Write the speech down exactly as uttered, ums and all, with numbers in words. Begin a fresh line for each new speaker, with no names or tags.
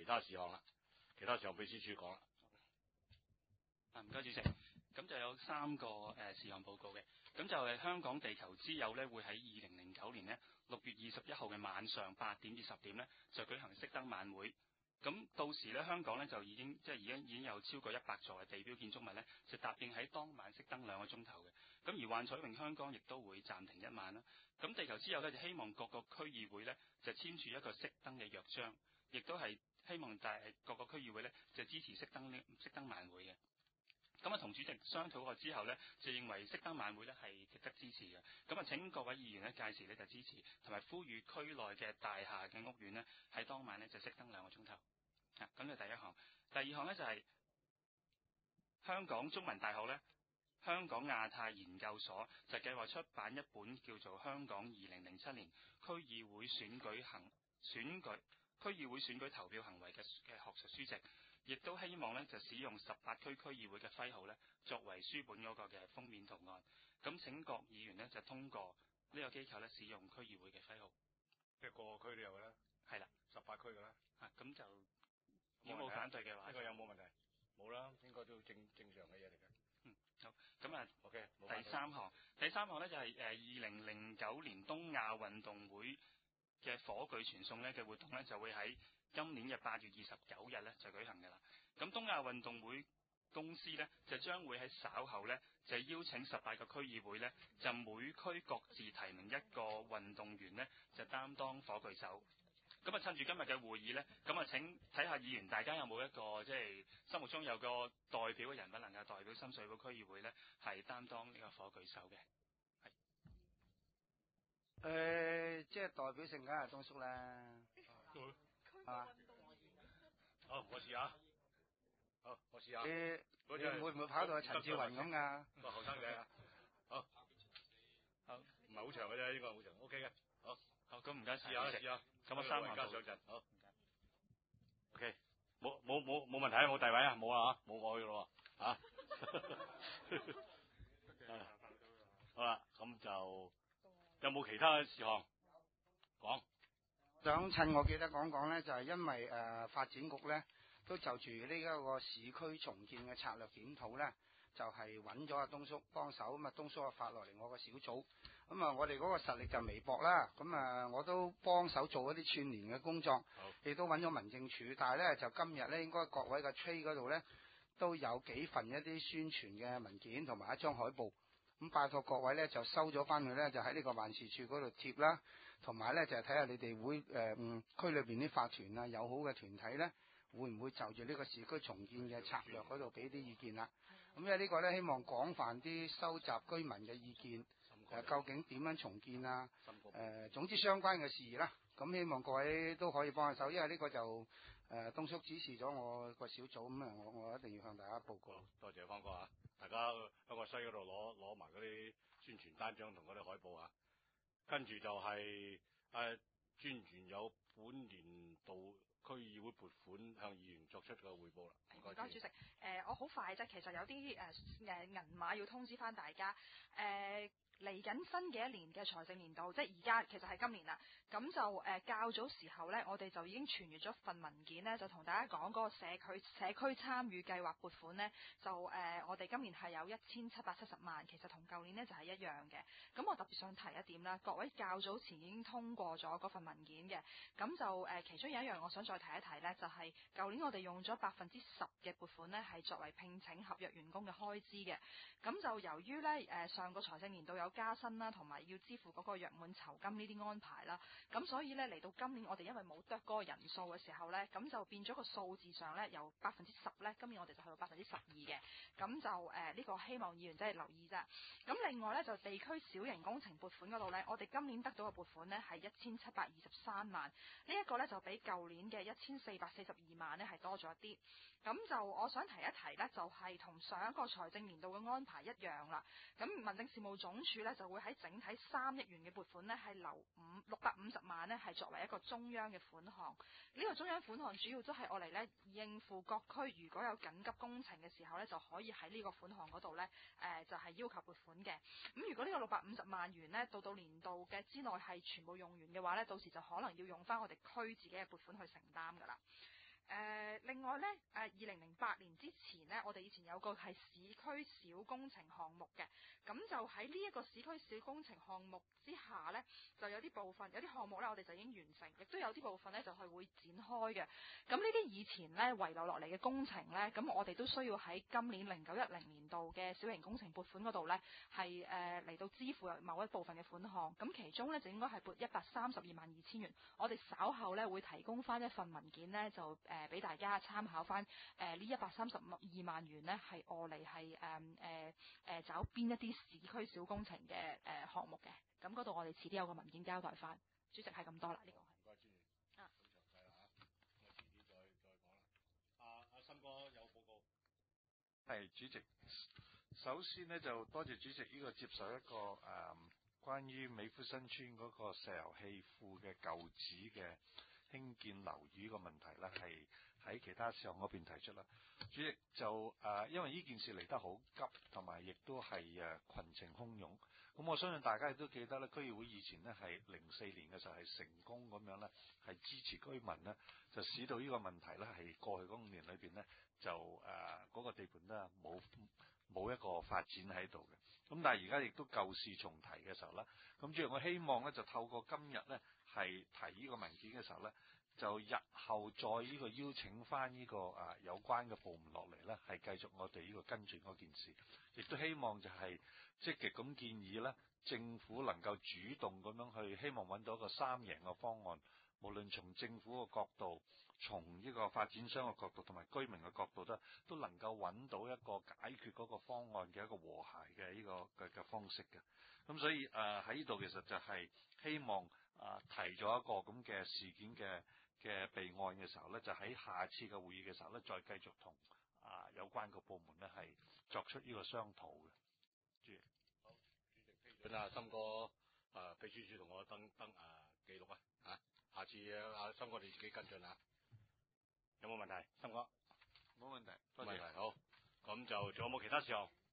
他事項啦。其他事項秘書處講啦。
啊，唔該主席。咁就有三個誒、呃、事項報告嘅。咁就係香港地球之友咧，會喺二零零九年呢六月二十一號嘅晚上八點至十點呢，就舉行熄燈晚會。咁到時咧，香港咧就已經即係已經已經有超過一百座嘅地標建築物咧，就答應喺當晚熄燈兩個鐘頭嘅。咁而幻彩詠香江亦都會暫停一晚啦。咁地球之友咧就希望各個區議會咧就簽署一個熄燈嘅約章，亦都係希望大各個區議會咧就支持熄燈呢熄燈晚會嘅。咁啊，同主席商討過之後呢，就認為熄燈晚會呢係值得支持嘅。咁啊，請各位議員呢屆時呢就支持，同埋呼籲區內嘅大廈嘅屋苑呢喺當晚呢就熄燈兩個鐘頭。啊，咁就第一項。第二項呢就係、是、香港中文大學呢，香港亞太研究所就計劃出版一本叫做《香港二零零七年區議會選舉行選舉區議會選舉投票行為》嘅嘅學術書籍。亦都希望咧就使用十八區區議會嘅徽號咧作為書本嗰個嘅封面圖案。咁請各議員呢就通過呢個機構咧使用區議會嘅徽號。
即係個個區都有嘅啦。
係啦，
十八區嘅啦。
啊，咁就如果冇反對嘅話，
呢個有冇問題？冇啦，應該都正正常嘅嘢嚟嘅。
嗯，好。咁啊
，OK。
第三項，第三項咧就係誒二零零九年東亞運動會嘅火炬傳送咧嘅活動咧就會喺今年嘅八月二十九日咧就舉行㗎啦。咁東亞運動會公司咧就將會喺稍後咧就邀請十八個區議會咧就每區各自提名一個運動員咧就擔當火炬手。咁啊趁住今日嘅會議咧，咁啊請睇下議員大家有冇一個即係心目中有個代表嘅人物能夠代表深水埗區議會咧係擔當呢個火炬手嘅。係。
誒、呃，即係代表性梗係東叔啦。啊！
好，我試下。好，我試下。
你你會唔會跑到陳志雲咁噶？
個後生仔啊！好，好，唔係好長嘅啫，呢個好長 ，OK 嘅。好，
好，咁唔該晒。
試下試下。
咁啊，三項
加上陣。好。OK，冇冇冇冇問題啊，冇地位啊，冇啊嚇，冇我嘅咯喎，嚇。好啦，咁就有冇其他事項講？
想趁我記得講講呢，就係、是、因為誒、呃、發展局呢都就住呢一個市區重建嘅策略檢討呢，就係揾咗阿東叔幫手，咁啊東叔啊發落嚟我個小組，咁啊我哋嗰個實力就微薄啦，咁啊我都幫手做一啲串聯嘅工作，亦都揾咗民政處，但係呢，就今日呢，應該各位嘅 tray 嗰度呢，都有幾份一啲宣傳嘅文件同埋一張海報。咁拜託各位咧就收咗翻去咧，就喺呢個辦事處嗰度貼啦，同埋咧就係睇下你哋會誒嗯區裏邊啲法團啊友好嘅團體咧，會唔會就住呢個市區重建嘅策略嗰度俾啲意見啦？咁因為呢個咧希望廣泛啲收集居民嘅意見，誒、呃、究竟點樣重建啊？誒、呃、總之相關嘅事宜啦。咁希望各位都可以幫下手，因為呢個就誒、呃、東叔指示咗我個小組，咁啊我我一定要向大家報告。
多謝方哥啊！大家香港西嗰度攞攞埋嗰啲宣傳單張同嗰啲海報啊，跟住就係誒專員有本年度區議會撥款向議員作出嘅匯報啦。唔該，
主席。誒、呃，我好快啫，其實有啲誒誒銀碼要通知翻大家。誒、呃。嚟緊新嘅一年嘅財政年度，即係而家其實係今年啦。咁就誒、呃、較早時候呢，我哋就已經傳閱咗份文件呢，就同大家講嗰個社區社區參與計劃撥款呢，就誒、呃、我哋今年係有一千七百七十萬，其實同舊年呢就係、是、一樣嘅。咁我特別想提一點啦，各位較早前已經通過咗嗰份文件嘅，咁就誒、呃、其中有一樣我想再提一提呢，就係、是、舊年我哋用咗百分之十嘅撥款呢，係作為聘請合約員工嘅開支嘅。咁就由於呢，誒、呃、上個財政年度有有加薪啦，同埋要支付嗰個約滿酬金呢啲安排啦，咁所以呢，嚟到今年我哋因為冇得嗰個人數嘅時候呢，咁就變咗個數字上呢，由百分之十呢，今年我哋就去到百分之十二嘅，咁就誒呢、呃這個希望議員真係留意啫。咁另外呢，就地區小型工程撥款嗰度呢，我哋今年得到嘅撥款呢係一千七百二十三萬，呢、這、一個呢，就比舊年嘅一千四百四十二萬呢係多咗一啲。咁就我想提一提呢，就係、是、同上一個財政年度嘅安排一樣啦。咁民政事務總署呢就會喺整體三億元嘅撥款呢係留五六百五十萬呢係作為一個中央嘅款項。呢、這個中央款項主要都係我嚟呢應付各區如果有緊急工程嘅時候呢，就可以喺呢個款項嗰度呢，誒、呃、就係、是、要求撥款嘅。咁如果呢個六百五十萬元呢到到年度嘅之內係全部用完嘅話呢，到時就可能要用翻我哋區自己嘅撥款去承擔噶啦。誒、 另外咧，誒二零零八年之前咧，我哋以前有個係市區小工程項目嘅，咁就喺呢一個市區小工程項目之下咧，就有啲部分有啲項目咧，我哋就已經完成，亦都有啲部分咧就係會展開嘅。咁呢啲以前咧遺留落嚟嘅工程咧，咁我哋都需要喺今年零九一零年度嘅小型工程撥款嗰度咧，係誒嚟到支付某一部分嘅款項。咁其中咧就應該係撥一百三十二萬二千元。我哋稍後咧會提供翻一份文件咧，就誒俾、呃、大家參考翻。誒呢一百三十二萬元咧係我嚟係誒誒誒找邊一啲市區小工程嘅誒項目嘅。咁嗰度我哋遲啲有個文件交代翻。主席係咁多啦，呢、這個係。
唔該，主席。啊，好詳細啦嚇，咁啊遲啲再再講啦。阿阿森哥有報告。
係主席，首先呢，就多謝主席呢個接受一個誒、嗯、關於美孚新村嗰個石油氣庫嘅舊址嘅興建樓宇個問題咧，係喺其他事項嗰邊提出啦。主席就誒、呃，因為呢件事嚟得好急，同埋亦都係誒群情洶湧。咁我相信大家亦都記得咧，區議會以前呢係零四年嘅時候係成功咁樣咧，係支持居民呢，就使到呢個問題咧係過去嗰五年裏邊呢，就誒嗰、呃那個地盤咧冇冇一個發展喺度嘅。咁但係而家亦都舊事重提嘅時候咧，咁主席我希望咧就透過今日咧係提呢個文件嘅時候咧，就日後再呢個邀請翻呢、這個啊、呃、有關嘅部門落嚟咧，係繼續我哋呢個跟進嗰件事，亦都希望就係積極咁建議咧，政府能夠主動咁樣去，希望揾到一個三贏嘅方案，無論從政府嘅角度，從呢個發展商嘅角度，同埋居民嘅角度咧，都能夠揾到一個解決嗰個方案嘅一個和諧嘅呢個嘅嘅方式嘅。咁所以誒喺呢度其實就係希望啊、呃、提咗一個咁嘅事件嘅嘅備案嘅時候咧，就喺下次嘅會議嘅時候咧，再繼續同啊、呃、有關嘅部門咧係作出呢個商討嘅。主席，
好，主席批准啊，森哥啊，秘書處同我登登啊記錄啊，嚇，下次啊森哥你自己跟進啊，有冇問題？森哥，
冇問題，多謝。
冇問題，好，咁就仲有冇其他事項？